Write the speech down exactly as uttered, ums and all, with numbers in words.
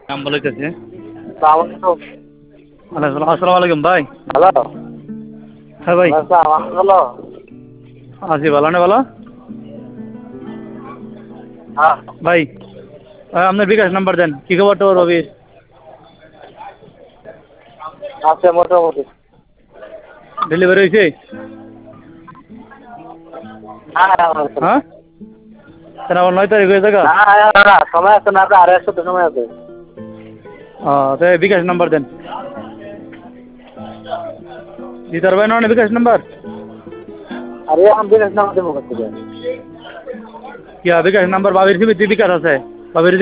নাম বলেছে। আসসালামু আসসালামু আলাইকুম ভাই। হ্যালো। হ্যাঁ ভাই। হ্যালো। আছি ভালো না ভালো হ্যাঁ। ভাই। ভাই, আপনার বিকাশ নাম্বার দেন, কি খবর তোর রবির? আছে মোটামুটি। ডেলিভারি হয়েছে? হ্যাঁ হ্যাঁ, কেন আবার নয় তারিখ হয়ে থাকা? না সময় আছে না, আর এক সপ্তাহ সময় আছে। তো বিকাশ নাম্বার দেন। দিতে পারবেন না বিকাশ নাম্বার? আরে আমি বিকাশ নাম্বার দেবো কোথা থেকে? কি বিকাশ নাম্বার বাবির সিবিতে বিকাশ আছে? বাবির